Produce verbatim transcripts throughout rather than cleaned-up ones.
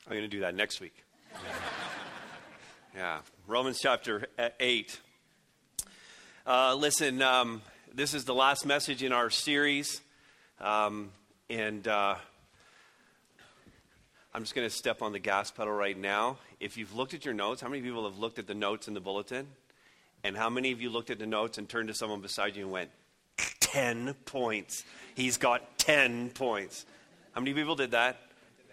I'm going to do that next week. Yeah, Romans chapter eight. Uh, listen, um, this is the last message in our series, um, and uh, I'm just going to step on the gas pedal right now. If you've looked at your notes, how many people have looked at the notes in the bulletin? And how many of you looked at the notes and turned to someone beside you and went, ten points. He's got ten points. How many people did that?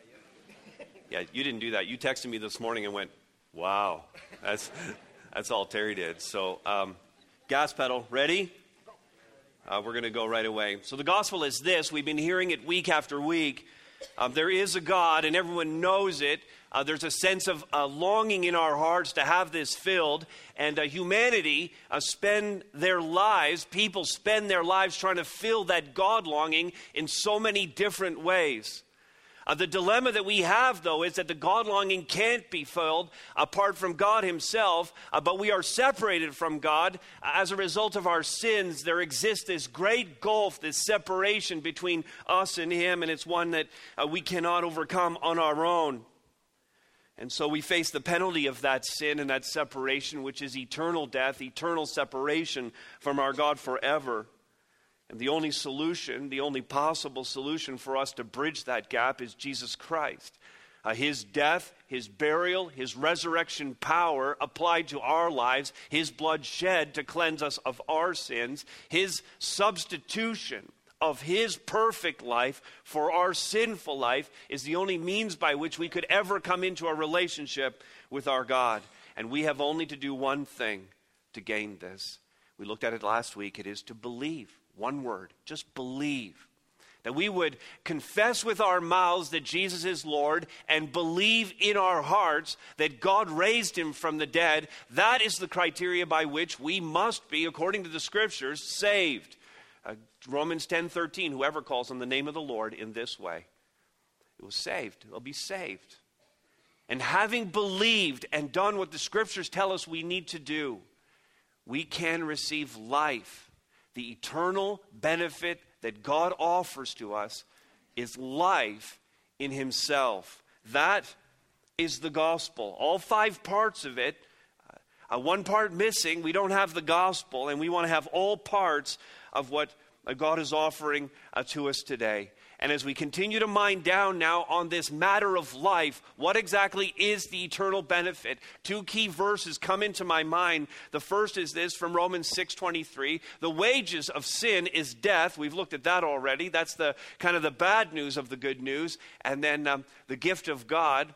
Yeah, you didn't do that. You texted me this morning and went, wow, that's that's all Terry did. So, um, gas pedal, ready? Uh, we're going to go right away. So the gospel is this. We've been hearing it week after week. Um, there is a God, and everyone knows it. Uh, there's a sense of uh, longing in our hearts to have this filled. And uh, humanity uh, spend their lives, people spend their lives trying to fill that God longing in so many different ways. Uh, the dilemma that we have, though, is that the God longing can't be filled apart from God himself, uh, but we are separated from God. As a result of our sins, there exists this great gulf, this separation between us and him, and it's one that uh, we cannot overcome on our own. And so we face the penalty of that sin and that separation, which is eternal death, eternal separation from our God forever. And the only solution, the only possible solution for us to bridge that gap is Jesus Christ. Uh, his death, his burial, his resurrection power applied to our lives, his blood shed to cleanse us of our sins, his substitution of his perfect life for our sinful life is the only means by which we could ever come into a relationship with our God. And we have only to do one thing to gain this. We looked at it last week. It is to believe. One word, just believe. That we would confess with our mouths that Jesus is Lord and believe in our hearts that God raised him from the dead. That is the criteria by which we must be, according to the scriptures, saved. Uh, Romans ten thirteen, whoever calls on the name of the Lord in this way, it was saved. They'll be saved. And having believed and done what the scriptures tell us we need to do, we can receive life. The eternal benefit that God offers to us is life in himself. That is the gospel. All five parts of it, uh, one part missing, we don't have the gospel, and we want to have all parts of what uh, God is offering uh, to us today. And as we continue to mine down now on this matter of life, what exactly is the eternal benefit? Two key verses come into my mind. The first is this from Romans six twenty-three. The wages of sin is death. We've looked at that already. That's the kind of the bad news of the good news. And then um, the gift of God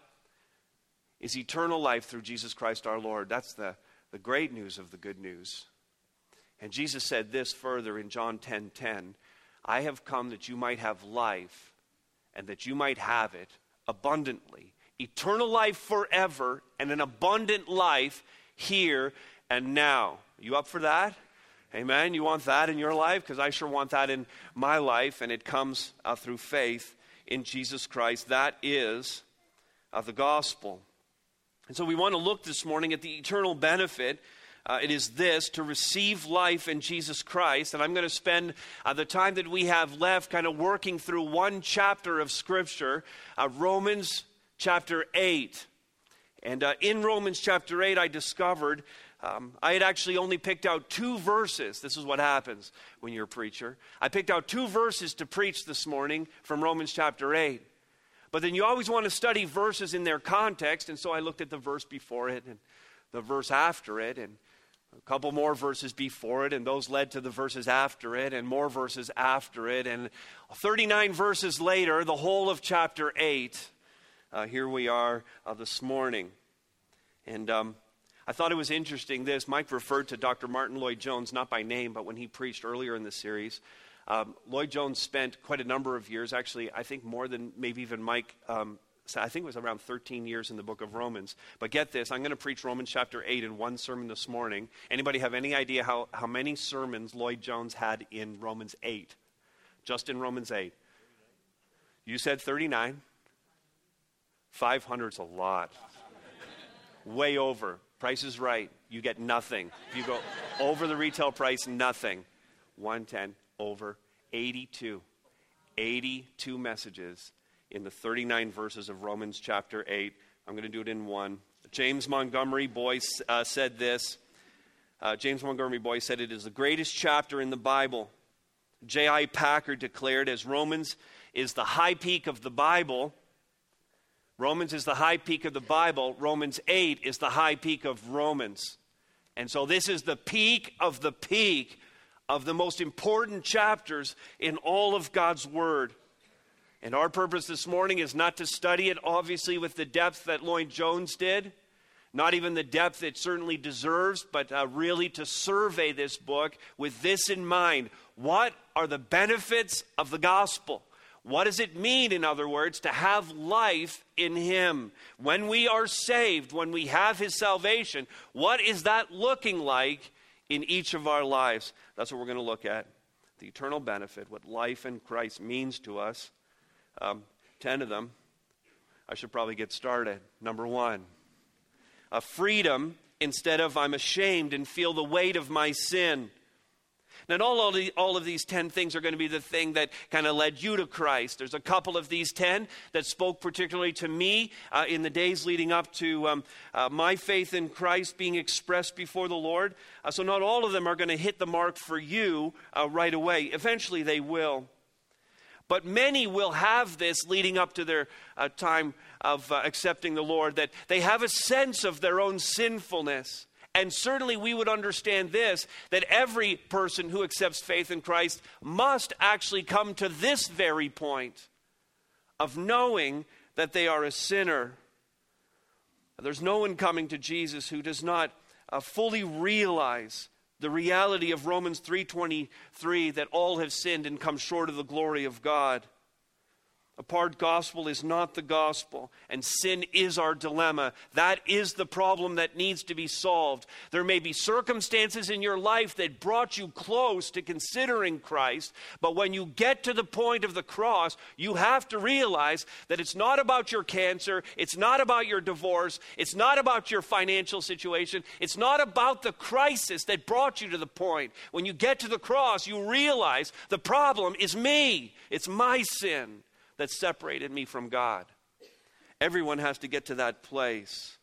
is eternal life through Jesus Christ our Lord. That's the, the great news of the good news. And Jesus said this further in John ten ten. I have come that you might have life and that you might have it abundantly. Eternal life forever and an abundant life here and now. You up for that? Amen. You want that in your life? Because I sure want that in my life, and it comes uh, through faith in Jesus Christ. That is uh, the gospel. And so we want to look this morning at the eternal benefit. Uh, it is this, to receive life in Jesus Christ. And I'm going to spend uh, the time that we have left kind of working through one chapter of Scripture, uh, Romans chapter eight. And uh, in Romans chapter eight, I discovered um, I had actually only picked out two verses. This is what happens when you're a preacher. I picked out two verses to preach this morning from Romans chapter eight. But then you always want to study verses in their context. And so I looked at the verse before it and the verse after it, and a couple more verses before it, and those led to the verses after it, and more verses after it, and thirty-nine verses later, the whole of chapter eight, uh, here we are uh, this morning. And um, I thought it was interesting this, Mike referred to Doctor Martin Lloyd-Jones, not by name, but when he preached earlier in the series. Um, Lloyd-Jones spent quite a number of years, actually, I think more than maybe even Mike um I think it was around thirteen years in the book of Romans. But get this, I'm going to preach Romans chapter eight in one sermon this morning. Anybody have any idea how, how many sermons Lloyd-Jones had in Romans eight? Just in Romans eight. You said thirty-nine. five hundred's a lot. Way over. Price is right. You get nothing. If you go over the retail price, nothing. one ten over eighty-two. eighty-two messages in the thirty-nine verses of Romans chapter eight. I'm going to do it in one. James Montgomery Boyce uh, said this. Uh, James Montgomery Boyce said, "It is the greatest chapter in the Bible." J I Packer declared, as Romans is the high peak of the Bible, Romans is the high peak of the Bible, Romans eight is the high peak of Romans. And so this is the peak of the peak of the most important chapters in all of God's Word. And our purpose this morning is not to study it, obviously, with the depth that Lloyd Jones did, not even the depth it certainly deserves, but uh, really to survey this book with this in mind. What are the benefits of the gospel? What does it mean, in other words, to have life in Him? When we are saved, when we have His salvation, what is that looking like in each of our lives? That's what we're going to look at. The eternal benefit, what life in Christ means to us. Um, ten of them. I should probably get started. Number one, a freedom instead of I'm ashamed and feel the weight of my sin. Now, not all of, the, all of these ten things are going to be the thing that kind of led you to Christ. There's a couple of these ten that spoke particularly to me uh, in the days leading up to um, uh, my faith in Christ being expressed before the Lord. Uh, so not all of them are going to hit the mark for you uh, right away. Eventually they will. But many will have this leading up to their uh, time of uh, accepting the Lord, that they have a sense of their own sinfulness. And certainly we would understand this, that every person who accepts faith in Christ must actually come to this very point of knowing that they are a sinner. There's no one coming to Jesus who does not uh, fully realize the reality of Romans three twenty-three, that all have sinned and come short of the glory of God. A part gospel is not the gospel, and sin is our dilemma. That is the problem that needs to be solved. There may be circumstances in your life that brought you close to considering Christ, but when you get to the point of the cross, you have to realize that it's not about your cancer, it's not about your divorce, it's not about your financial situation, it's not about the crisis that brought you to the point. When you get to the cross, you realize the problem is me. It's my sin that separated me from God. Everyone has to get to that place.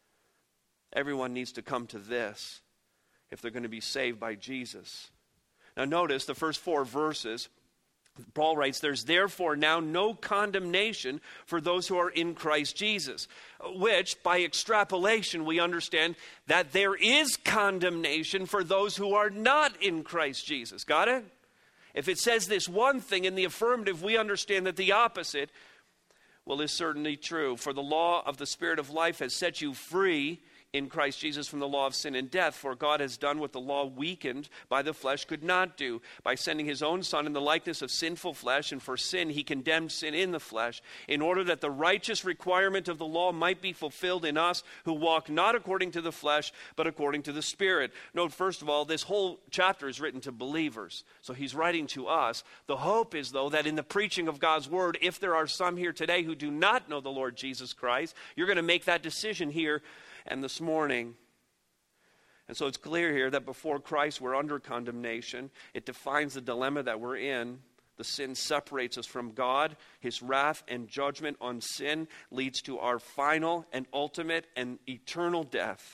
Everyone needs to come to this if they're going to be saved by Jesus. Now notice the first four verses. Paul writes, "There's therefore now no condemnation for those who are in Christ Jesus," which by extrapolation we understand that there is condemnation for those who are not in Christ Jesus. Got it? If it says this one thing in the affirmative, we understand that the opposite, well, is certainly true. For the law of the Spirit of life has set you free in Christ Jesus from the law of sin and death. For God has done what the law weakened by the flesh could not do, by sending His own Son in the likeness of sinful flesh, and for sin He condemned sin in the flesh, in order that the righteous requirement of the law might be fulfilled in us who walk not according to the flesh, but according to the Spirit. Note, first of all, this whole chapter is written to believers. So he's writing to us. The hope is, though, that in the preaching of God's word, if there are some here today who do not know the Lord Jesus Christ, you're going to make that decision here and this morning. And so it's clear here that before Christ we're under condemnation. It defines the dilemma that we're in. The sin separates us from God. His wrath and judgment on sin leads to our final and ultimate and eternal death.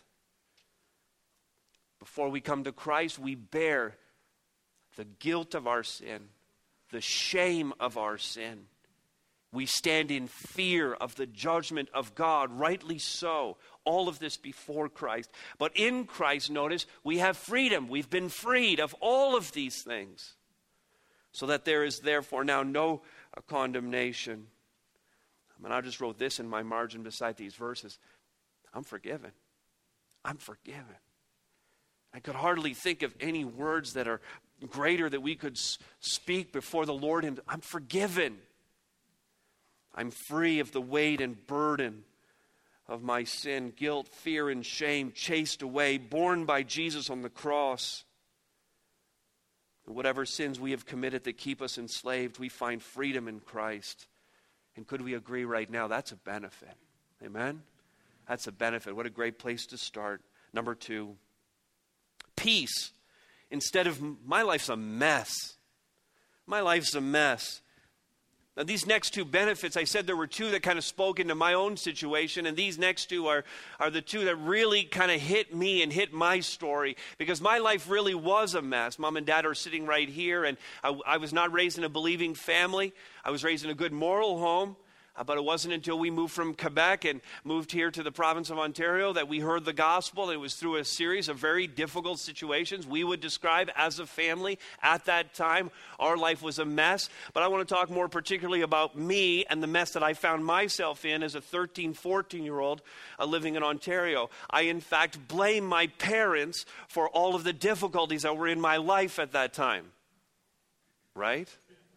Before we come to Christ, we bear the guilt of our sin, the shame of our sin. We stand in fear of the judgment of God, rightly so. All of this before Christ. But in Christ, notice, we have freedom. We've been freed of all of these things. So that there is therefore now no uh, condemnation. I mean, I just wrote this in my margin beside these verses. I'm forgiven. I'm forgiven. I could hardly think of any words that are greater that we could s- speak before the Lord. And I'm forgiven. I'm free of the weight and burden of my sin, guilt, fear, and shame, chased away, borne by Jesus on the cross. And whatever sins we have committed that keep us enslaved, we find freedom in Christ. And could we agree right now, that's a benefit. Amen? That's a benefit. What a great place to start. Number two, peace. Instead of, my life's a mess. My life's a mess. Now, these next two benefits, I said there were two that kind of spoke into my own situation, and these next two are, are the two that really kind of hit me and hit my story, because my life really was a mess. Mom and Dad are sitting right here, and I, I was not raised in a believing family. I was raised in a good moral home. Uh, but it wasn't until we moved from Quebec and moved here to the province of Ontario that we heard the gospel. It was through a series of very difficult situations we would describe as a family at that time. Our life was a mess. But I want to talk more particularly about me and the mess that I found myself in as a thirteen, fourteen-year-old uh, living in Ontario. I, in fact, blame my parents for all of the difficulties that were in my life at that time. Right?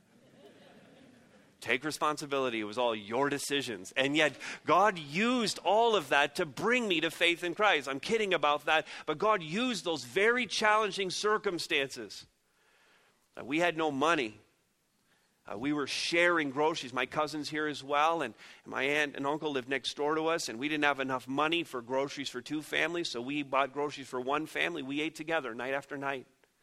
Take responsibility. It was all your decisions. And yet God used all of that to bring me to faith in Christ. I'm kidding about that, but God used those very challenging circumstances. Uh, we had no money. Uh, we were sharing groceries. My cousin's here as well, and, and my aunt and uncle lived next door to us, and we didn't have enough money for groceries for two families, so we bought groceries for one family. We ate together night after night.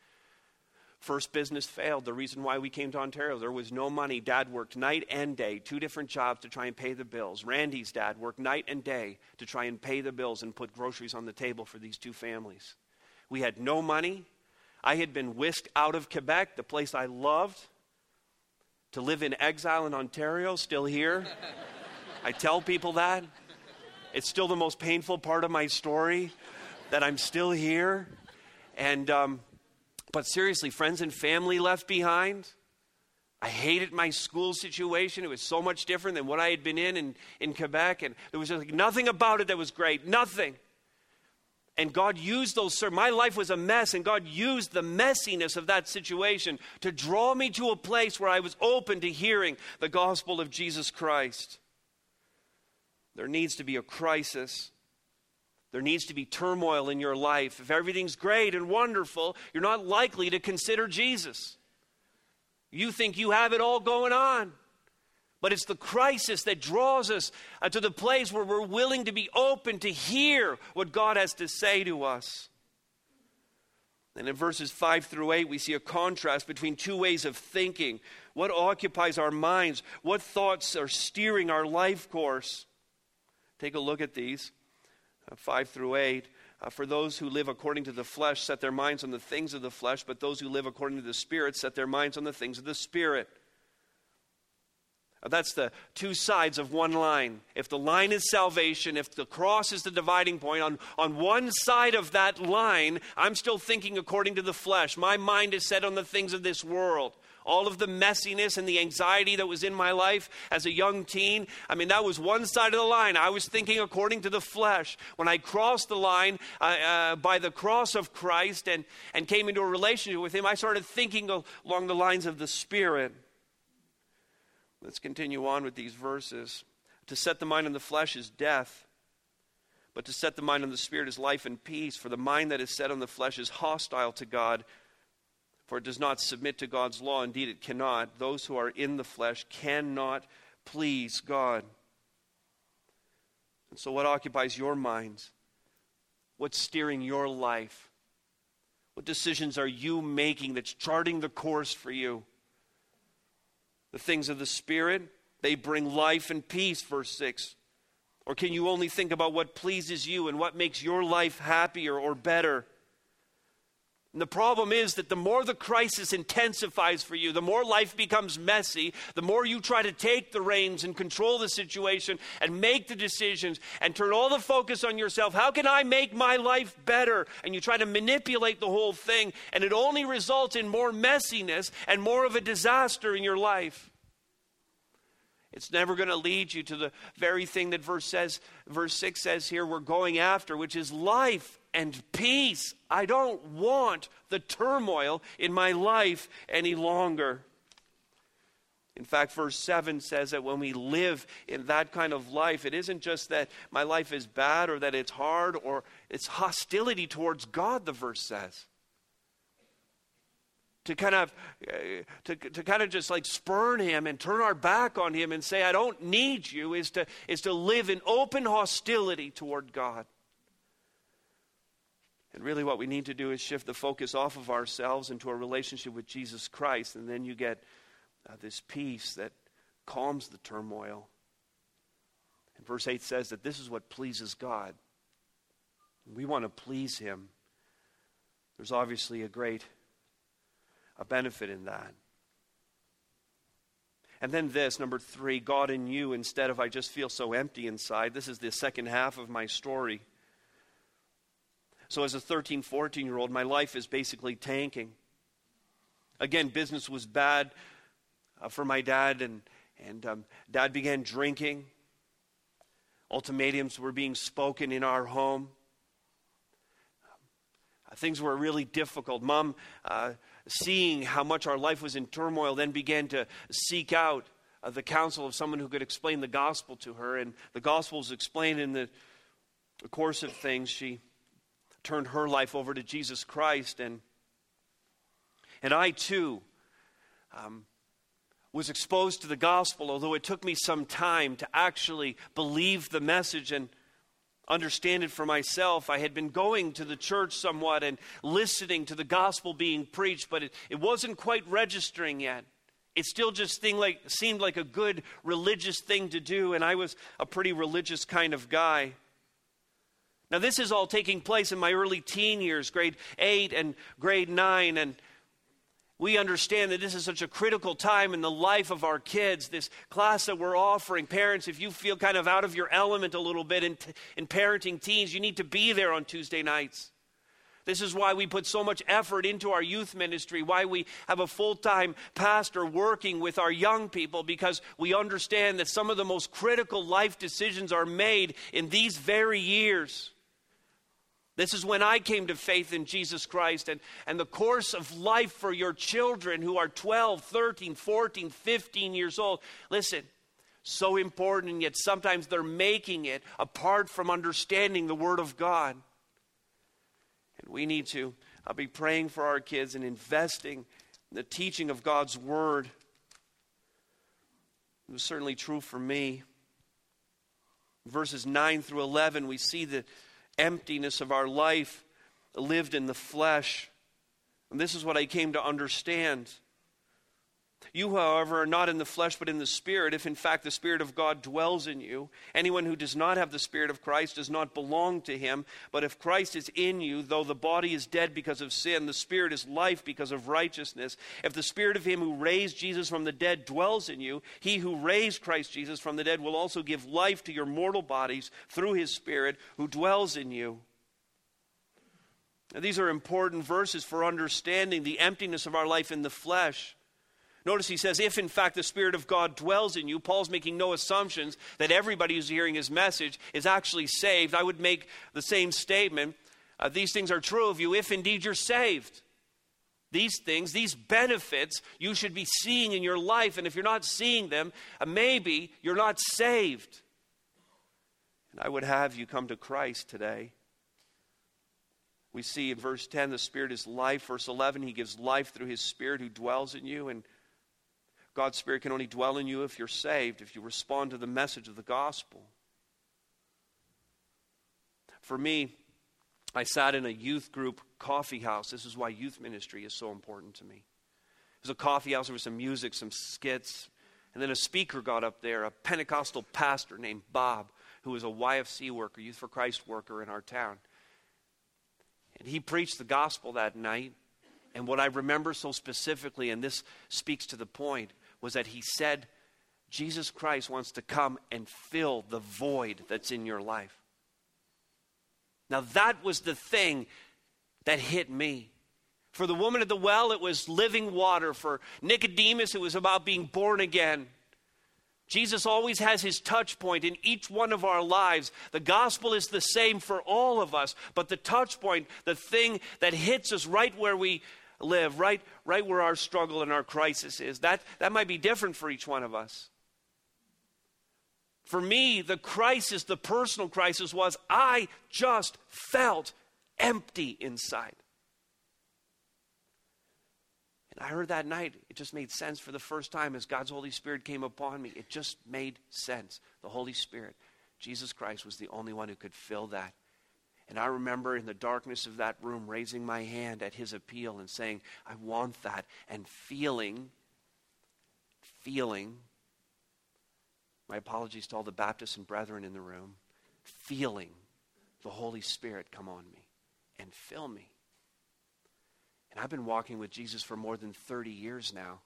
First business failed. The reason why we came to Ontario, there was no money. Dad worked night and day, two different jobs to try and pay the bills. Randy's dad worked night and day to try and pay the bills and put groceries on the table for these two families. We had no money. I had been whisked out of Quebec, the place I loved, to live in exile in Ontario, still here. I tell people that. It's still the most painful part of my story, that I'm still here. And, um, But seriously, friends and family left behind. I hated my school situation. It was so much different than what I had been in in, in Quebec. And there was just like nothing about it that was great. Nothing. And God used those, my life was a mess, and God used the messiness of that situation to draw me to a place where I was open to hearing the gospel of Jesus Christ. There needs to be a crisis. There needs to be turmoil in your life. If everything's great and wonderful, you're not likely to consider Jesus. You think you have it all going on. But it's the crisis that draws us uh, to the place where we're willing to be open to hear what God has to say to us. And in verses five through eight, we see a contrast between two ways of thinking. What occupies our minds? What thoughts are steering our life course? Take a look at these. Uh, five through eight, uh, for those who live according to the flesh set their minds on the things of the flesh, but those who live according to the Spirit set their minds on the things of the Spirit. Uh, that's the two sides of one line. If the line is salvation, if the cross is the dividing point, on, on one side of that line, I'm still thinking according to the flesh. My mind is set on the things of this world. All of the messiness and the anxiety that was in my life as a young teen, I mean, that was one side of the line. I was thinking according to the flesh. When I crossed the line uh, uh, by the cross of Christ and, and came into a relationship with Him, I started thinking along the lines of the Spirit. Let's continue on with these verses. To set the mind on the flesh is death, but to set the mind on the Spirit is life and peace. For the mind that is set on the flesh is hostile to God, for it does not submit to God's law. Indeed, it cannot. Those who are in the flesh cannot please God. And so what occupies your mind? What's steering your life? What decisions are you making that's charting the course for you? The things of the Spirit, they bring life and peace, verse six. Or can you only think about what pleases you and what makes your life happier or better? And the problem is that the more the crisis intensifies for you, the more life becomes messy, the more you try to take the reins and control the situation and make the decisions and turn all the focus on yourself. How can I make my life better? And you try to manipulate the whole thing, and it only results in more messiness and more of a disaster in your life. It's never going to lead you to the very thing that verse says, verse six says here we're going after, which is life and peace. I don't want the turmoil in my life any longer. In fact, verse seven says that when we live in that kind of life, it isn't just that my life is bad or that it's hard or it's hostility towards God, the verse says. To kind of, uh, to, to kind of just like spurn Him and turn our back on Him and say, I don't need you, is to, is to live in open hostility toward God. And really what we need to do is shift the focus off of ourselves into a relationship with Jesus Christ. And then you get uh, this peace that calms the turmoil. And verse eight says that this is what pleases God. We want to please him. There's obviously a great a benefit in that. And then this, number three, God in you instead of I just feel so empty inside. This is the second half of my story. So as a thirteen, fourteen-year-old, my life is basically tanking. Again, business was bad uh, for my dad, and, and um, Dad began drinking. Ultimatums were being spoken in our home. Uh, things were really difficult. Mom, uh, seeing how much our life was in turmoil, then began to seek out uh, the counsel of someone who could explain the gospel to her. And the gospel was explained in the, the course of things. She turned her life over to Jesus Christ. And, and I, too, um, was exposed to the gospel, although it took me some time to actually believe the message and understand it for myself. I had been going to the church somewhat and listening to the gospel being preached, but it, it wasn't quite registering yet. It still just thing like, seemed like a good religious thing to do, and I was a pretty religious kind of guy. Now, this is all taking place in my early teen years, grade eight and grade nine, and we understand that this is such a critical time in the life of our kids, this class that we're offering. Parents, if you feel kind of out of your element a little bit in, in parenting teens, you need to be there on Tuesday nights. This is why we put so much effort into our youth ministry, why we have a full-time pastor working with our young people, because we understand that some of the most critical life decisions are made in these very years. This is when I came to faith in Jesus Christ, and, and the course of life for your children who are twelve, thirteen, fourteen, fifteen years old. Listen, so important, and yet sometimes they're making it apart from understanding the Word of God. And we need to uh, be praying for our kids and investing in the teaching of God's Word. It was certainly true for me. Verses nine through eleven, we see the emptiness of our life lived in the flesh. And this is what I came to understand. You, however, are not in the flesh but in the Spirit, if in fact the Spirit of God dwells in you. Anyone who does not have the Spirit of Christ does not belong to him. But if Christ is in you, though the body is dead because of sin, the Spirit is life because of righteousness. If the Spirit of him who raised Jesus from the dead dwells in you, he who raised Christ Jesus from the dead will also give life to your mortal bodies through his Spirit who dwells in you. Now, these are important verses for understanding the emptiness of our life in the flesh. Notice he says, if in fact the Spirit of God dwells in you. Paul's making no assumptions that everybody who's hearing his message is actually saved. I would make the same statement. Uh, these things are true of you if indeed you're saved. These things, these benefits, you should be seeing in your life. And if you're not seeing them, uh, maybe you're not saved. And I would have you come to Christ today. We see in verse ten, the Spirit is life. Verse eleven, he gives life through his Spirit who dwells in you. And God's Spirit can only dwell in you if you're saved, if you respond to the message of the gospel. For me, I sat in a youth group coffee house. This is why youth ministry is so important to me. It was a coffee house. There was some music, some skits. And then a speaker got up there, a Pentecostal pastor named Bob, who was a Y F C worker, Youth for Christ worker in our town. And he preached the gospel that night. And what I remember so specifically, and this speaks to the point, was that he said, Jesus Christ wants to come and fill the void that's in your life. Now that was the thing that hit me. For the woman at the well, it was living water. For Nicodemus, it was about being born again. Jesus always has his touch point in each one of our lives. The gospel is the same for all of us, but the touch point, the thing that hits us right where we live, right, right where our struggle and our crisis is, that, that might be different for each one of us. For me, the crisis, the personal crisis was I just felt empty inside. And I heard that night, it just made sense for the first time as God's Holy Spirit came upon me. It just made sense. The Holy Spirit, Jesus Christ, was the only one who could fill that. And I remember in the darkness of that room raising my hand at his appeal and saying, I want that. And feeling, feeling My apologies to all the Baptists and brethren in the room. Feeling the Holy Spirit come on me and fill me. And I've been walking with Jesus for more than thirty years now.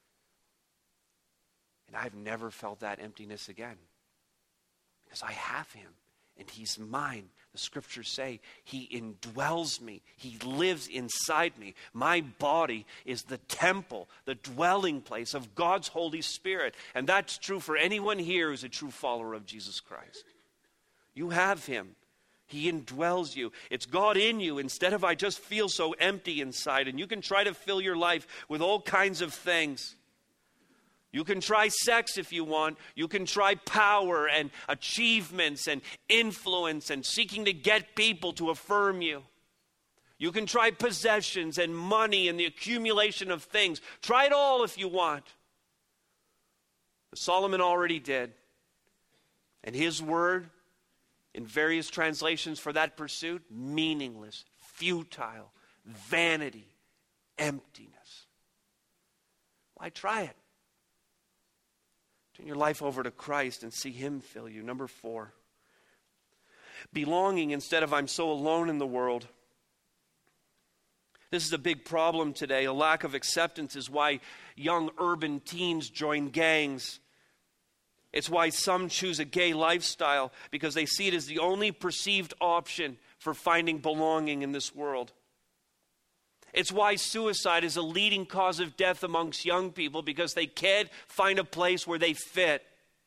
And I've never felt that emptiness again. Because I have him. And he's mine. The scriptures say he indwells me. He lives inside me. My body is the temple, the dwelling place of God's Holy Spirit. And that's true for anyone here who's a true follower of Jesus Christ. You have him. He indwells you. It's God in you instead of I just feel so empty inside. And you can try to fill your life with all kinds of things. You can try sex if you want. You can try power and achievements and influence and seeking to get people to affirm you. You can try possessions and money and the accumulation of things. Try it all if you want. But Solomon already did. And his word, in various translations for that pursuit, meaningless, futile, vanity, emptiness. Why try it? Turn your life over to Christ and see him fill you. Number four, belonging instead of I'm so alone in the world. This is a big problem today. A lack of acceptance is why young urban teens join gangs. It's why some choose a gay lifestyle because they see it as the only perceived option for finding belonging in this world. It's why suicide is a leading cause of death amongst young people because they can't find a place where they fit.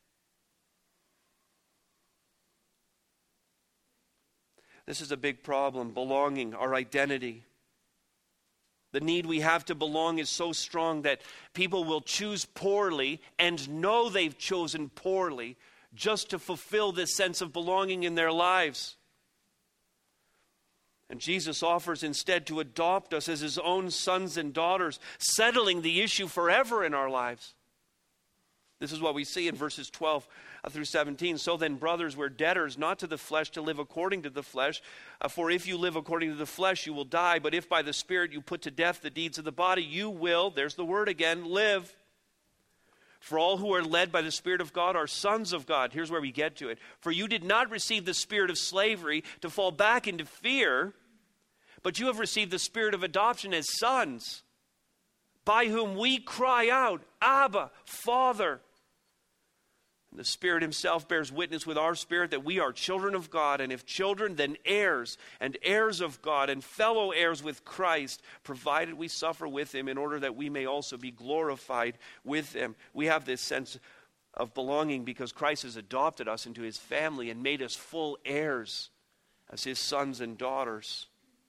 This is a big problem, belonging, our identity. The need we have to belong is so strong that people will choose poorly and know they've chosen poorly just to fulfill this sense of belonging in their lives. And Jesus offers instead to adopt us as his own sons and daughters, settling the issue forever in our lives. This is what we see in verses twelve through seventeen. So then, brothers, we're debtors, not to the flesh, to live according to the flesh. Uh, for if you live according to the flesh, you will die. But if by the Spirit you put to death the deeds of the body, you will, there's the word again, live. For all who are led by the Spirit of God are sons of God. Here's where we get to it. For you did not receive the spirit of slavery to fall back into fear, but you have received the spirit of adoption as sons, by whom we cry out, Abba, Father. And the Spirit himself bears witness with our spirit that we are children of God, and if children, then heirs, and heirs of God, and fellow heirs with Christ, provided we suffer with him in order that we may also be glorified with him. We have this sense of belonging because Christ has adopted us into his family and made us full heirs as his sons and daughters.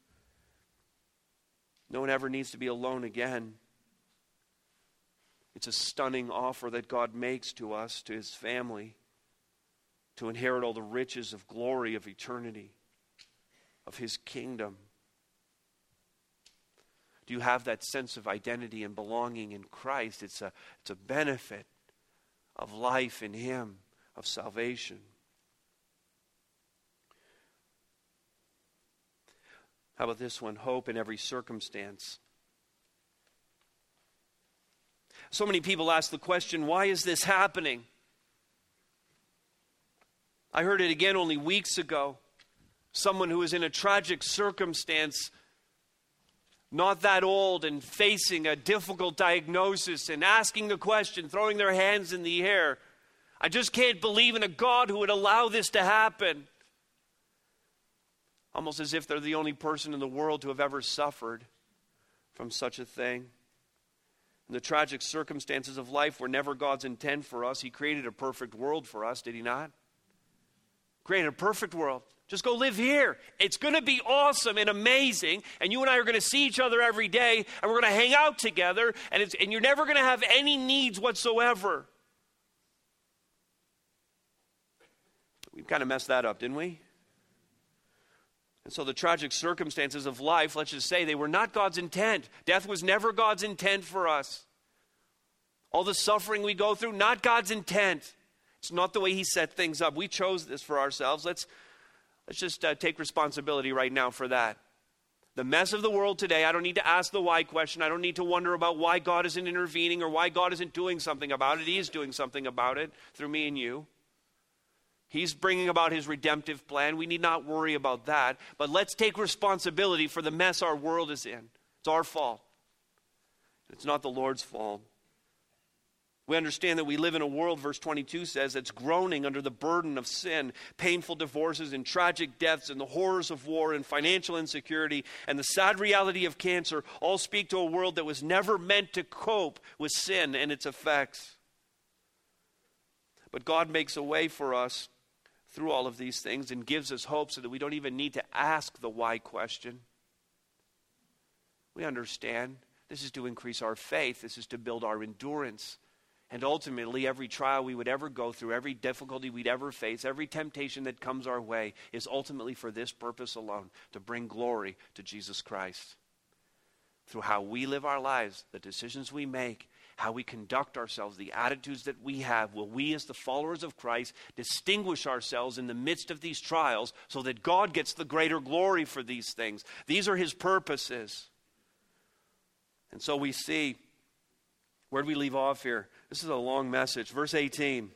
No one ever needs to be alone again. It's a stunning offer that God makes to us, to his family, to inherit all the riches of glory of eternity, of his kingdom. Do you have that sense of identity and belonging in Christ? It's a, it's a benefit of life in him, of salvation. How about this one? Hope in every circumstance. So many people ask the question, why is this happening? I heard it again only weeks ago. Someone who was in a tragic circumstance, not that old, and facing a difficult diagnosis and asking the question, throwing their hands in the air. I just can't believe in a God who would allow this to happen. Almost as if they're the only person in the world to have ever suffered from such a thing. And the tragic circumstances of life were never God's intent for us. He created a perfect world for us, did he not? Created a perfect world. Just go live here. It's going to be awesome and amazing. And you and I are going to see each other every day. And we're going to hang out together. And, it's, and you're never going to have any needs whatsoever. We kind of messed that up, didn't we? And so the tragic circumstances of life, let's just say, they were not God's intent. Death was never God's intent for us. All the suffering we go through, not God's intent. It's not the way he set things up. We chose this for ourselves. Let's, let's just uh, take responsibility right now for that. The mess of the world today, I don't need to ask the why question. I don't need to wonder about why God isn't intervening or why God isn't doing something about it. He is doing something about it through me and you. He's bringing about his redemptive plan. We need not worry about that. But let's take responsibility for the mess our world is in. It's our fault. It's not the Lord's fault. We understand that we live in a world, verse twenty-two says, that's groaning under the burden of sin, painful divorces and tragic deaths and the horrors of war and financial insecurity and the sad reality of cancer all speak to a world that was never meant to cope with sin and its effects. But God makes a way for us through all of these things and gives us hope so that we don't even need to ask the why question. We understand this is to increase our faith. This is to build our endurance. And ultimately, every trial we would ever go through, every difficulty we'd ever face, every temptation that comes our way is ultimately for this purpose alone, to bring glory to Jesus Christ. Through how we live our lives, the decisions we make, how we conduct ourselves, the attitudes that we have, will we as the followers of Christ distinguish ourselves in the midst of these trials so that God gets the greater glory for these things. These are his purposes. And so we see, where do we leave off here? This is a long message. Verse eighteen.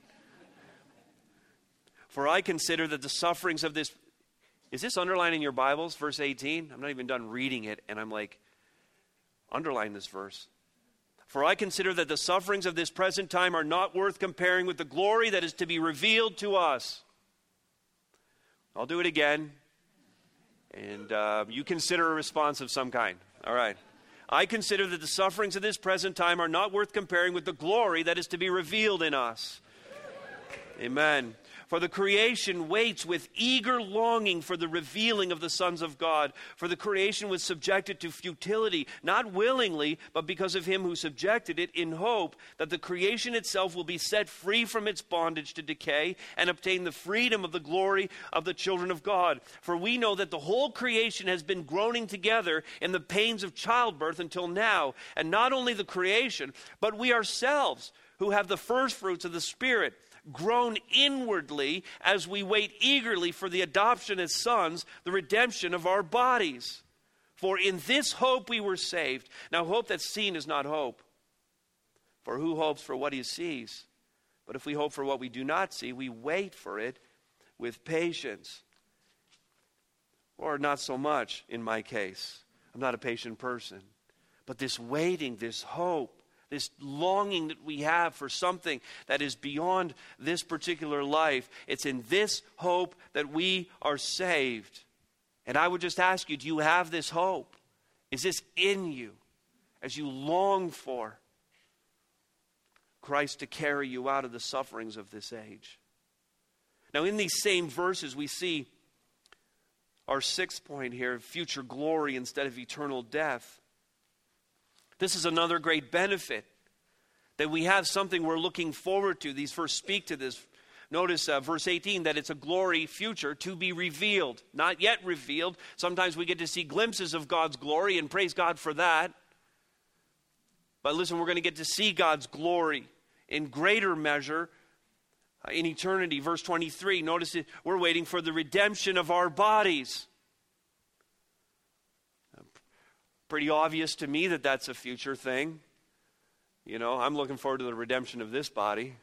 For I consider that the sufferings of this... Is this underlined in your Bibles, verse eighteen? I'm not even done reading it, and I'm like, underline this verse. For I consider that the sufferings of this present time are not worth comparing with the glory that is to be revealed to us. I'll do it again. And uh, you consider a response of some kind. All right. I consider that the sufferings of this present time are not worth comparing with the glory that is to be revealed in us. Amen. For the creation waits with eager longing for the revealing of the sons of God. For the creation was subjected to futility, not willingly, but because of him who subjected it, in hope that the creation itself will be set free from its bondage to decay and obtain the freedom of the glory of the children of God. For we know that the whole creation has been groaning together in the pains of childbirth until now. And not only the creation, but we ourselves, who have the first fruits of the Spirit, groan inwardly as we wait eagerly for the adoption as sons, the redemption of our bodies. For in this hope we were saved. Now hope that's seen is not hope. For who hopes for what he sees? But if we hope for what we do not see, we wait for it with patience. Or not so much in my case. I'm not a patient person. But this waiting, this hope, this longing that we have for something that is beyond this particular life, it's in this hope that we are saved. And I would just ask you, do you have this hope? Is this in you as you long for Christ to carry you out of the sufferings of this age? Now, in these same verses, we see our sixth point here, future glory instead of eternal death. This is another great benefit, that we have something we're looking forward to. These verses speak to this. Notice uh, verse eighteen, that it's a glory future to be revealed. Not yet revealed. Sometimes we get to see glimpses of God's glory, and praise God for that. But listen, we're going to get to see God's glory in greater measure uh, in eternity. Verse twenty-three, notice it, we're waiting for the redemption of our bodies. Pretty obvious to me that that's a future thing. You know, I'm looking forward to the redemption of this body.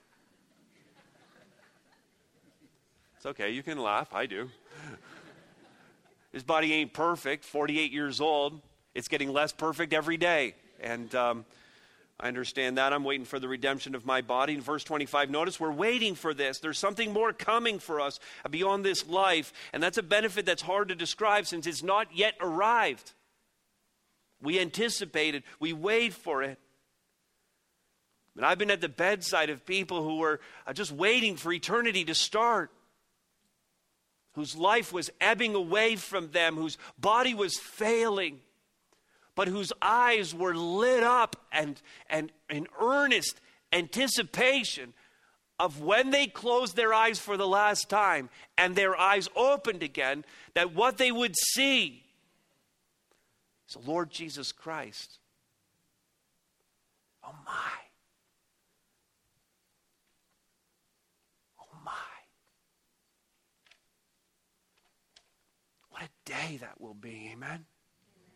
It's okay, you can laugh. I do. This body ain't perfect, forty-eight years old. It's getting less perfect every day. And um, I understand that. I'm waiting for the redemption of my body. In verse twenty-five, notice we're waiting for this. There's something more coming for us beyond this life. And that's a benefit that's hard to describe since it's not yet arrived. We anticipate it. We wait for it. And I've been at the bedside of people who were just waiting for eternity to start, whose life was ebbing away from them, whose body was failing, but whose eyes were lit up and, and in earnest anticipation of when they closed their eyes for the last time and their eyes opened again, that what they would see is the Lord Jesus Christ. Oh my. Oh my. What a day that will be, amen?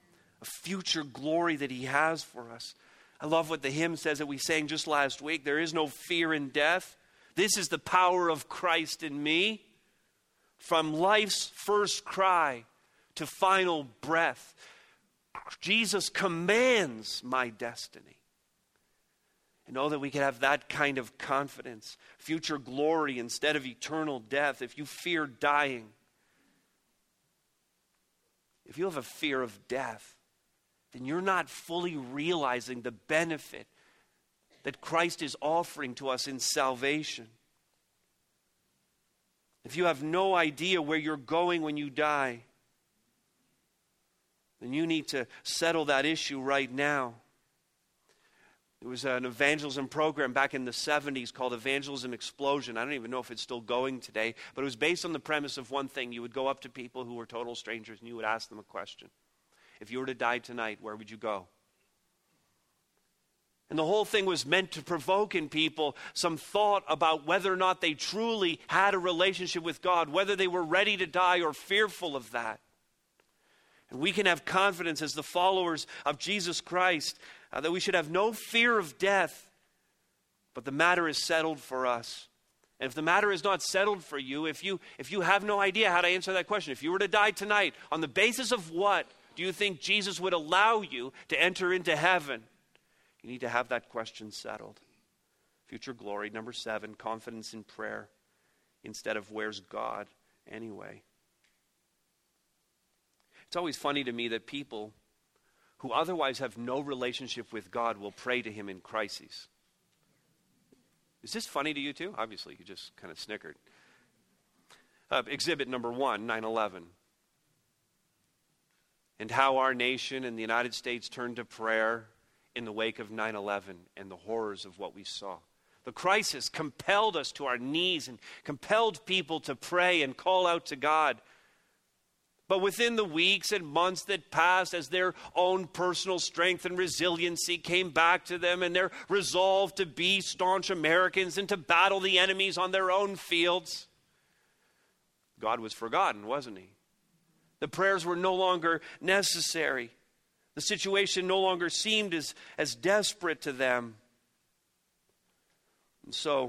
a future glory that he has for us. I love what the hymn says that we sang just last week. There is no fear in death. This is the power of Christ in me. From life's first cry to final breath, Jesus commands my destiny. And know that we can have that kind of confidence, future glory instead of eternal death. If you fear dying, if you have a fear of death, then you're not fully realizing the benefit that Christ is offering to us in salvation. If you have no idea where you're going when you die, then you need to settle that issue right now. There was an evangelism program back in the seventies called Evangelism Explosion. I don't even know if it's still going today, but it was based on the premise of one thing. You would go up to people who were total strangers and you would ask them a question. If you were to die tonight, where would you go? And the whole thing was meant to provoke in people some thought about whether or not they truly had a relationship with God, whether they were ready to die or fearful of that. And we can have confidence as the followers of Jesus Christ uh, that we should have no fear of death, but the matter is settled for us. And if the matter is not settled for you, if you, if you have no idea how to answer that question, if you were to die tonight, on the basis of what do you think Jesus would allow you to enter into heaven? You need to have that question settled. Future glory. Number seven, confidence in prayer instead of where's God anyway. It's always funny to me that people who otherwise have no relationship with God will pray to him in crises. Is this funny to you too? Obviously, you just kind of snickered. Uh, exhibit number one, nine eleven. And how our nation and the United States turned to prayer in the wake of nine eleven and the horrors of what we saw. The crisis compelled us to our knees and compelled people to pray and call out to God. But within the weeks and months that passed, as their own personal strength and resiliency came back to them and their resolve to be staunch Americans and to battle the enemies on their own fields, God was forgotten, wasn't he? The prayers were no longer necessary. The situation no longer seemed as, as desperate to them. And so,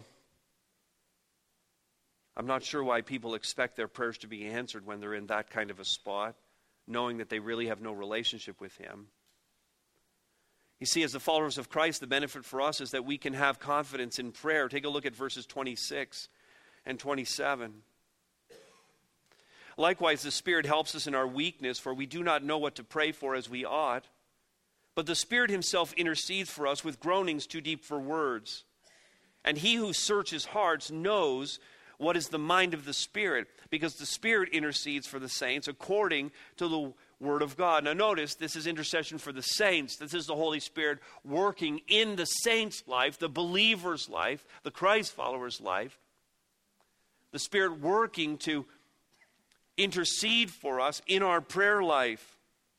I'm not sure why people expect their prayers to be answered when they're in that kind of a spot, knowing that they really have no relationship with him. You see, as the followers of Christ, the benefit for us is that we can have confidence in prayer. Take a look at verses twenty-six and twenty-seven. Likewise, the Spirit helps us in our weakness, for we do not know what to pray for as we ought. But the Spirit himself intercedes for us with groanings too deep for words. And he who searches hearts knows what is the mind of the Spirit, because the Spirit intercedes for the saints according to the Word of God. Now notice, this is intercession for the saints. This is the Holy Spirit working in the saint's life, the believer's life, the Christ follower's life. The Spirit working to intercede for us in our prayer life.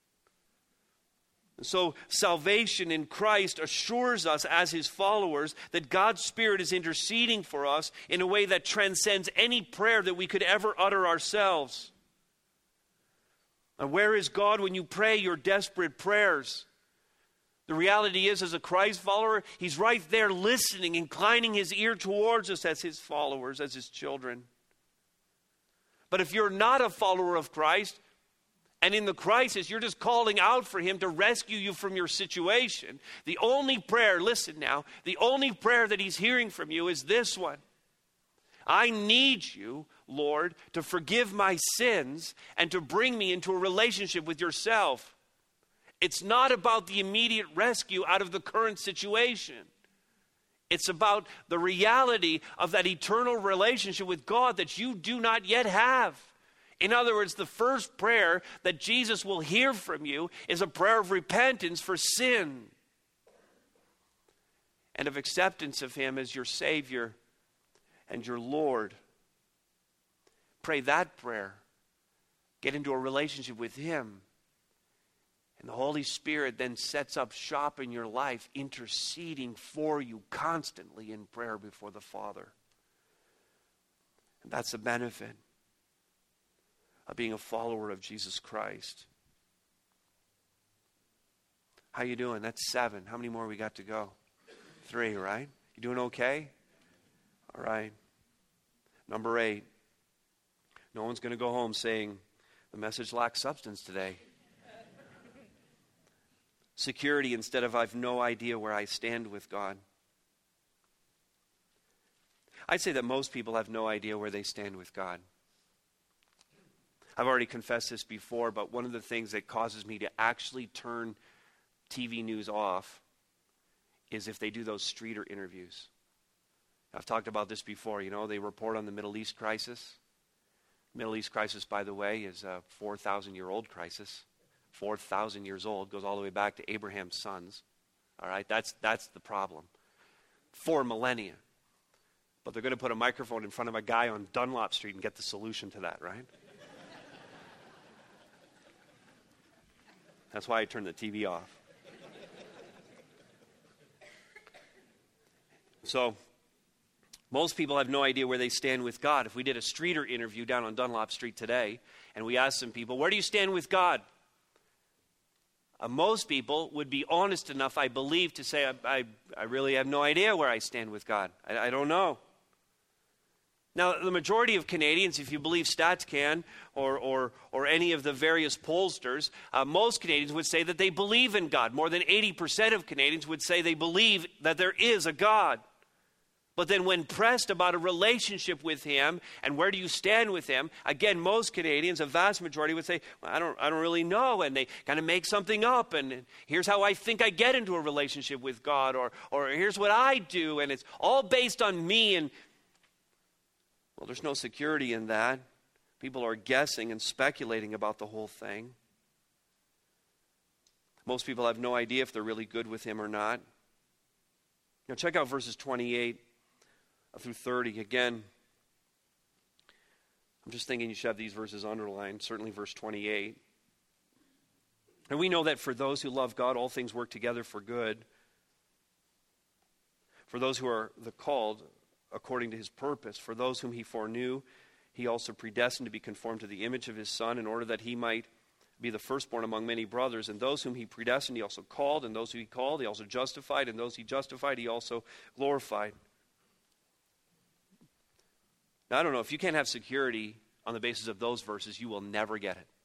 And so salvation in Christ assures us as his followers that God's Spirit is interceding for us in a way that transcends any prayer that we could ever utter ourselves. And where is God when you pray your desperate prayers? The reality is, as a Christ follower, he's right there listening, inclining his ear towards us as his followers, as his children. But if you're not a follower of Christ, and in the crisis, you're just calling out for him to rescue you from your situation, the only prayer, listen now, the only prayer that he's hearing from you is this one. I need you, Lord, to forgive my sins and to bring me into a relationship with yourself. It's not about the immediate rescue out of the current situation. It's about the reality of that eternal relationship with God that you do not yet have. In other words, the first prayer that Jesus will hear from you is a prayer of repentance for sin and of acceptance of him as your Savior and your Lord. Pray that prayer. Get into a relationship with him. And the Holy Spirit then sets up shop in your life, interceding for you constantly in prayer before the Father. And that's the benefit of being a follower of Jesus Christ. How you doing? That's seven. How many more we got to go? Three, right? You doing okay? All right. Number eight. No one's going to go home saying, the message lacks substance today. Security instead of I've no idea where I stand with God. I'd say that most people have no idea where they stand with God. I've already confessed this before, but one of the things that causes me to actually turn T V news off is if they do those streeter interviews. I've talked about this before. You know, they report on the Middle East crisis. Middle East crisis, by the way, is a four thousand year old crisis. four thousand years old, goes all the way back to Abraham's sons. All right, that's, that's the problem. Four millennia. But they're going to put a microphone in front of a guy on Dunlop Street and get the solution to that, right? That's why I turned the T V off. So, most people have no idea where they stand with God. If we did a streeter interview down on Dunlop Street today, and we asked some people, where do you stand with God? Uh, most people would be honest enough, I believe, to say, I, I, I really have no idea where I stand with God. I, I don't know. Now, the majority of Canadians, if you believe StatsCan or, or, or any of the various pollsters, uh, most Canadians would say that they believe in God. More than eighty percent of Canadians would say they believe that there is a God. But then when pressed about a relationship with him and where do you stand with him, again, most Canadians, a vast majority would say, well, I don't, I don't really know. And they kind of make something up. And here's how I think I get into a relationship with God. Or, or here's what I do. And it's all based on me. And, well, there's no security in that. People are guessing and speculating about the whole thing. Most people have no idea if they're really good with him or not. Now, check out verses twenty-eight through thirty. Again, I'm just thinking you should have these verses underlined, certainly verse twenty-eight. And we know that for those who love God, all things work together for good. For those who are the called according to his purpose, for those whom he foreknew, he also predestined to be conformed to the image of his Son, in order that he might be the firstborn among many brothers. And those whom he predestined, he also called. And those who he called, he also justified. And those he justified, he also glorified. Now, I don't know, if you can't have security on the basis of those verses, you will never get it.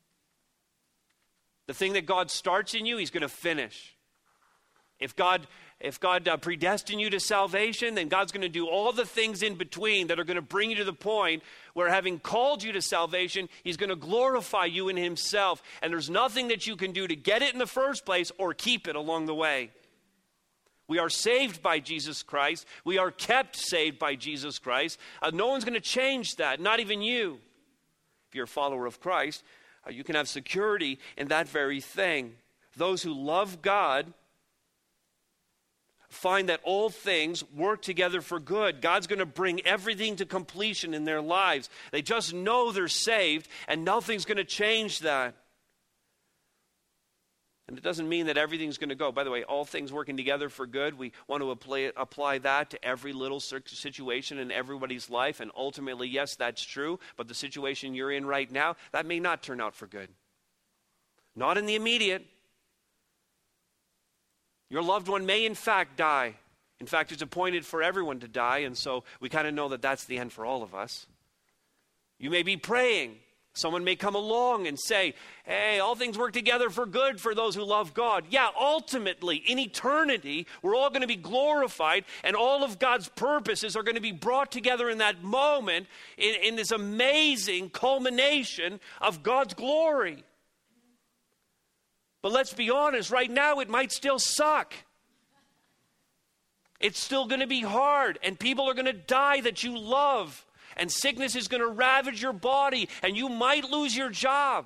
The thing that God starts in you, he's going to finish. If God, if God uh, predestined you to salvation, then God's going to do all the things in between that are going to bring you to the point where, having called you to salvation, he's going to glorify you in himself. And there's nothing that you can do to get it in the first place or keep it along the way. We are saved by Jesus Christ. We are kept saved by Jesus Christ. Uh, no one's going to change that, not even you. If you're a follower of Christ, uh, you can have security in that very thing. Those who love God find that all things work together for good. God's going to bring everything to completion in their lives. They just know they're saved, and nothing's going to change that. And it doesn't mean that everything's going to go. By the way, all things working together for good, we want to apply, apply that to every little situation in everybody's life. And ultimately, yes, that's true. But the situation you're in right now, that may not turn out for good. Not in the immediate. Your loved one may, in fact, die. In fact, it's appointed for everyone to die. And so we kind of know that that's the end for all of us. You may be praying. Someone may come along and say, hey, all things work together for good for those who love God. Yeah, ultimately, in eternity, we're all going to be glorified, and all of God's purposes are going to be brought together in that moment in, in this amazing culmination of God's glory. But let's be honest, right now it might still suck. It's still going to be hard, and people are going to die that you love. And sickness is going to ravage your body, and you might lose your job.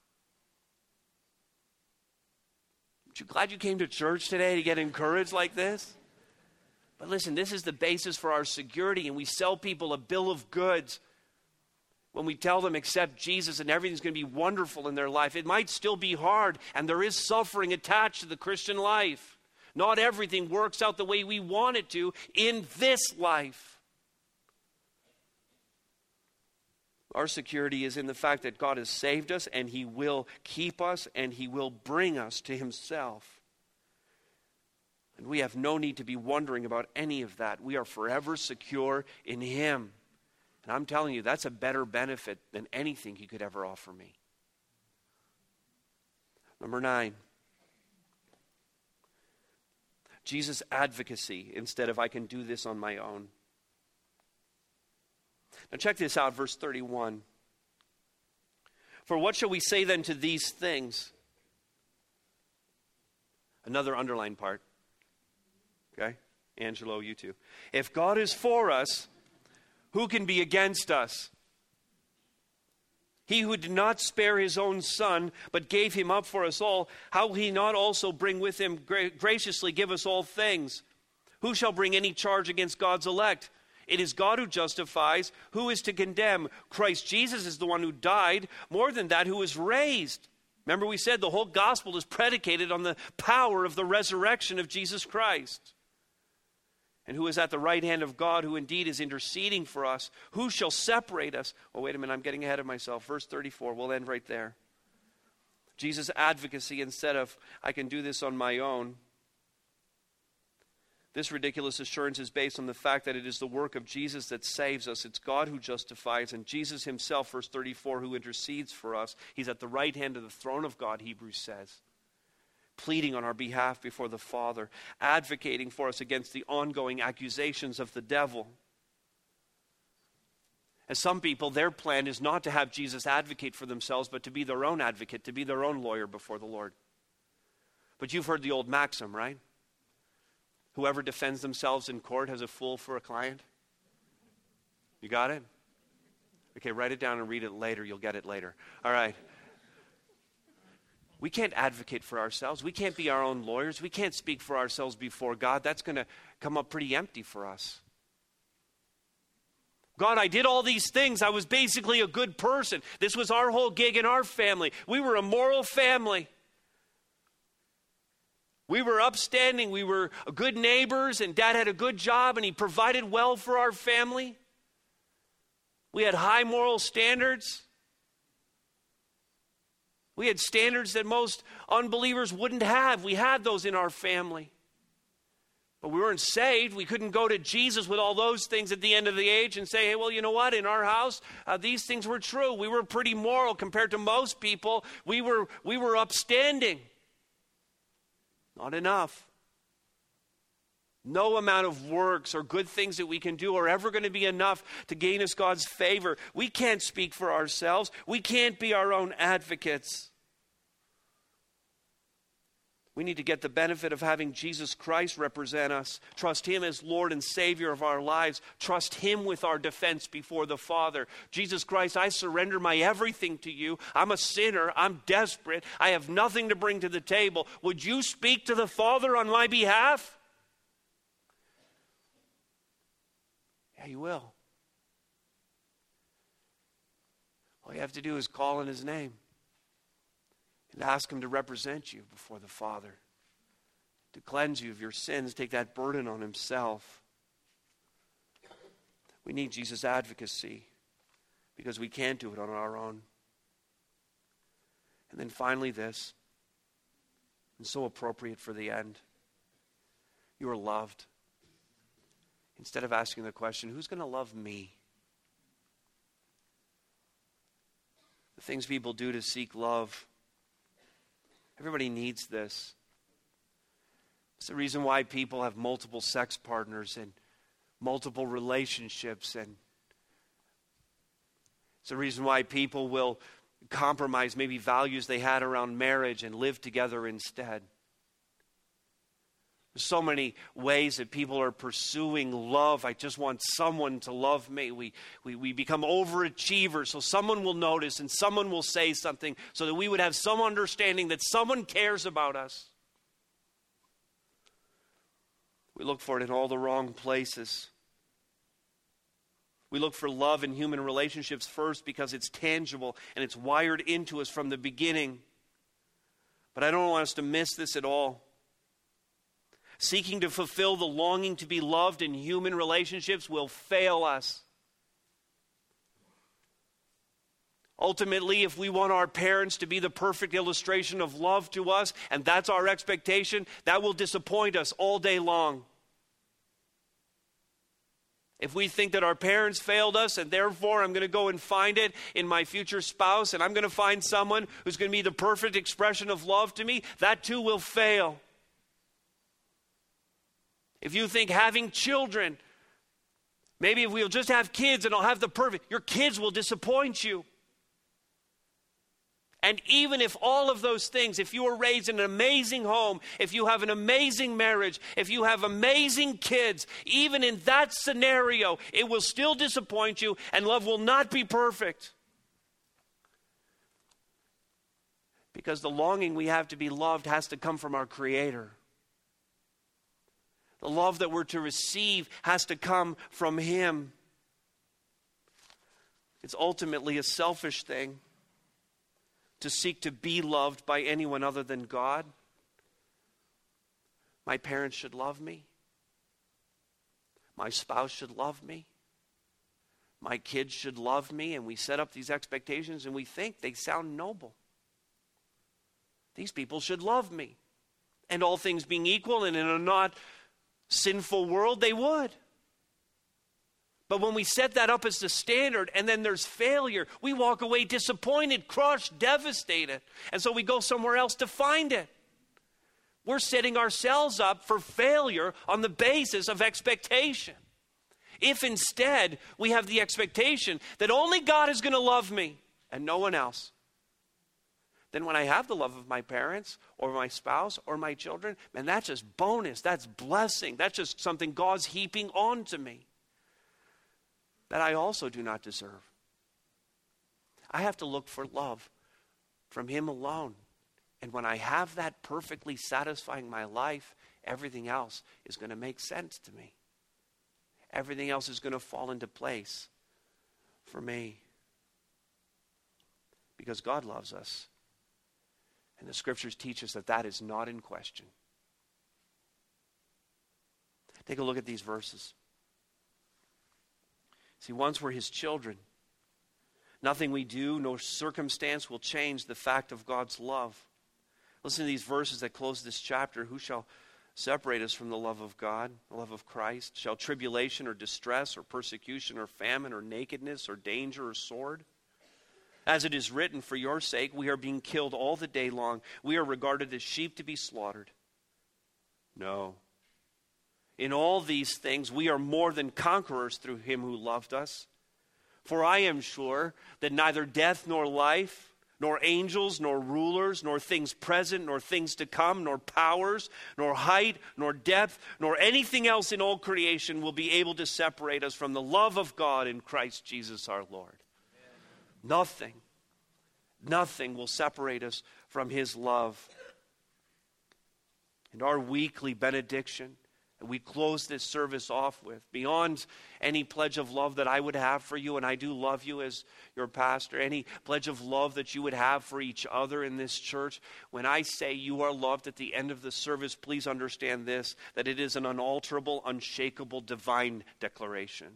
Aren't you glad you came to church today to get encouraged like this? But listen, this is the basis for our security, and we sell people a bill of goods when we tell them accept Jesus and everything's going to be wonderful in their life. It might still be hard, and there is suffering attached to the Christian life. Not everything works out the way we want it to in this life. Our security is in the fact that God has saved us, and he will keep us, and he will bring us to himself. And we have no need to be wondering about any of that. We are forever secure in him. And I'm telling you, that's a better benefit than anything he could ever offer me. Number nine, Jesus' advocacy instead of I can do this on my own. Now check this out, verse thirty-one. For what shall we say then to these things? Another underlined part. Okay? Angelo, you too. If God is for us, who can be against us? He who did not spare his own son, but gave him up for us all, how will he not also bring with him, gra- graciously give us all things? Who shall bring any charge against God's elect? It is God who justifies. Who is to condemn? Christ Jesus is the one who died. More than that, who was raised. Remember we said the whole gospel is predicated on the power of the resurrection of Jesus Christ. And who is at the right hand of God, who indeed is interceding for us. Who shall separate us? Oh, wait a minute, I'm getting ahead of myself. Verse thirty-four, we'll end right there. Jesus' advocacy instead of, I can do this on my own. This ridiculous assurance is based on the fact that it is the work of Jesus that saves us. It's God who justifies, and Jesus himself, verse thirty-four, who intercedes for us. He's at the right hand of the throne of God, Hebrews says, pleading on our behalf before the Father, advocating for us against the ongoing accusations of the devil. And some people, their plan is not to have Jesus advocate for themselves, but to be their own advocate, to be their own lawyer before the Lord. But you've heard the old maxim, right? Whoever defends themselves in court has a fool for a client. You got it? Okay, write it down and read it later. You'll get it later. All right. We can't advocate for ourselves. We can't be our own lawyers. We can't speak for ourselves before God. That's going to come up pretty empty for us. God, I did all these things. I was basically a good person. This was our whole gig in our family. We were a moral family. We were upstanding. We were good neighbors, and Dad had a good job, and he provided well for our family. We had high moral standards. We had standards that most unbelievers wouldn't have. We had those in our family. But we weren't saved. We couldn't go to Jesus with all those things at the end of the age and say, hey, well, you know what? In our house, uh, these things were true. We were pretty moral compared to most people. We were, we were upstanding. Not enough. No amount of works or good things that we can do are ever going to be enough to gain us God's favor. We can't speak for ourselves. We can't be our own advocates. We need to get the benefit of having Jesus Christ represent us. Trust him as Lord and Savior of our lives. Trust him with our defense before the Father. Jesus Christ, I surrender my everything to you. I'm a sinner. I'm desperate. I have nothing to bring to the table. Would you speak to the Father on my behalf? Yeah, you will. All you have to do is call in his name and ask him to represent you before the Father, to cleanse you of your sins, take that burden on himself. We need Jesus' advocacy because we can't do it on our own. And then finally this, and so appropriate for the end. You are loved. Instead of asking the question, who's going to love me? The things people do to seek love, everybody needs this. It's the reason why people have multiple sex partners and multiple relationships. And it's the reason why people will compromise maybe values they had around marriage and live together instead. There's so many ways that people are pursuing love. I just want someone to love me. We, we, we become overachievers so someone will notice and someone will say something so that we would have some understanding that someone cares about us. We look for it in all the wrong places. We look for love in human relationships first because it's tangible and it's wired into us from the beginning. But I don't want us to miss this at all. Seeking to fulfill the longing to be loved in human relationships will fail us. Ultimately, if we want our parents to be the perfect illustration of love to us, and that's our expectation, that will disappoint us all day long. If we think that our parents failed us and therefore I'm going to go and find it in my future spouse and I'm going to find someone who's going to be the perfect expression of love to me, that too will fail. If you think having children, maybe if we'll just have kids and I'll have the perfect, your kids will disappoint you. And even if all of those things, if you were raised in an amazing home, if you have an amazing marriage, if you have amazing kids, even in that scenario, it will still disappoint you and love will not be perfect. Because the longing we have to be loved has to come from our Creator. The love that we're to receive has to come from Him. It's ultimately a selfish thing to seek to be loved by anyone other than God. My parents should love me. My spouse should love me. My kids should love me. And we set up these expectations and we think they sound noble. These people should love me. And all things being equal and in a not sinful world, they would. But when we set that up as the standard and then there's failure, we walk away disappointed, crushed, devastated. And so we go somewhere else to find it. We're setting ourselves up for failure on the basis of expectation. If instead we have the expectation that only God is going to love me and no one else, then when I have the love of my parents or my spouse or my children, man, that's just bonus. That's blessing. That's just something God's heaping onto me that I also do not deserve. I have to look for love from Him alone. And when I have that perfectly satisfying my life, everything else is going to make sense to me. Everything else is going to fall into place for me. Because God loves us. And the Scriptures teach us that that is not in question. Take a look at these verses. See, once we're His children, nothing we do, no circumstance will change the fact of God's love. Listen to these verses that close this chapter. Who shall separate us from the love of God, the love of Christ? Shall tribulation or distress or persecution or famine or nakedness or danger or sword? As it is written, for your sake we are being killed all the day long. We are regarded as sheep to be slaughtered. No. In all these things, we are more than conquerors through Him who loved us. For I am sure that neither death nor life, nor angels, nor rulers, nor things present, nor things to come, nor powers, nor height, nor depth, nor anything else in all creation will be able to separate us from the love of God in Christ Jesus our Lord. Amen. Nothing, nothing will separate us from His love. And our weekly benediction, and we close this service off with, beyond any pledge of love that I would have for you, and I do love you as your pastor, any pledge of love that you would have for each other in this church, when I say you are loved at the end of the service, please understand this, that it is an unalterable, unshakable, divine declaration.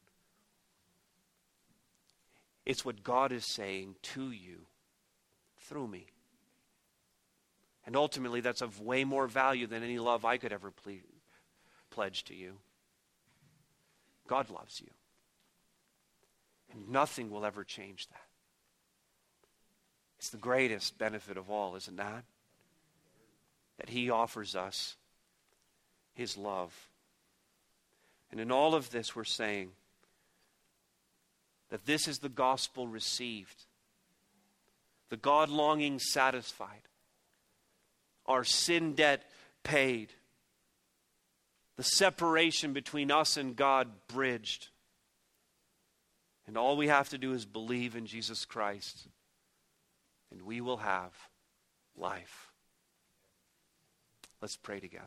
It's what God is saying to you through me. And ultimately, that's of way more value than any love I could ever plead. Pledge to you. God loves you. And nothing will ever change that. It's the greatest benefit of all, isn't that? That He offers us His love. And in all of this, we're saying that this is the gospel received. The God longing satisfied. Our sin debt paid. The separation between us and God bridged. And all we have to do is believe in Jesus Christ, and we will have life. Let's pray together.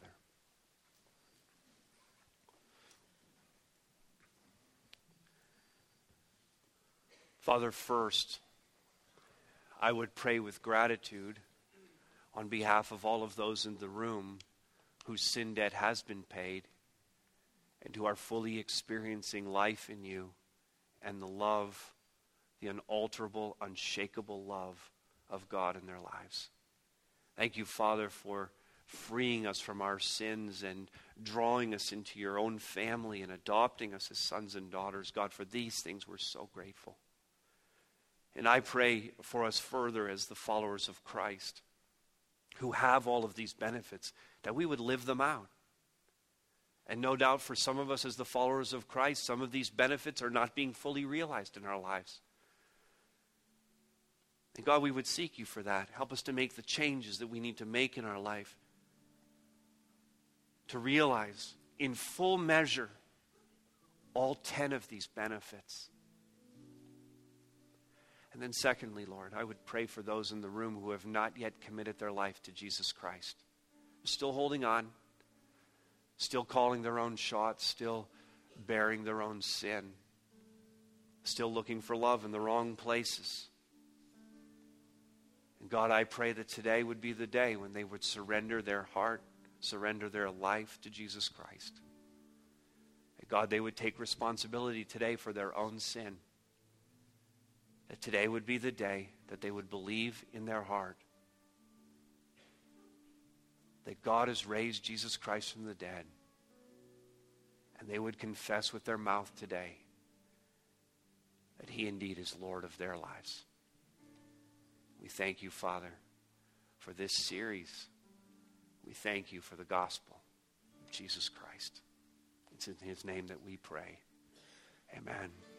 Father, first, I would pray with gratitude on behalf of all of those in the room whose sin debt has been paid and who are fully experiencing life in you and the love, the unalterable, unshakable love of God in their lives. Thank you, Father, for freeing us from our sins and drawing us into your own family and adopting us as sons and daughters. God, for these things we're so grateful. And I pray for us further as the followers of Christ who have all of these benefits, that we would live them out. And no doubt for some of us as the followers of Christ, some of these benefits are not being fully realized in our lives. And God, we would seek you for that. Help us to make the changes that we need to make in our life to realize in full measure all ten of these benefits. And then secondly, Lord, I would pray for those in the room who have not yet committed their life to Jesus Christ. Still holding on, still calling their own shots, still bearing their own sin, still looking for love in the wrong places. And God, I pray that today would be the day when they would surrender their heart, surrender their life to Jesus Christ. That God, they would take responsibility today for their own sin. That today would be the day that they would believe in their heart that God has raised Jesus Christ from the dead. And they would confess with their mouth today that he indeed is Lord of their lives. We thank you, Father, for this series. We thank you for the gospel of Jesus Christ. It's in his name that we pray. Amen.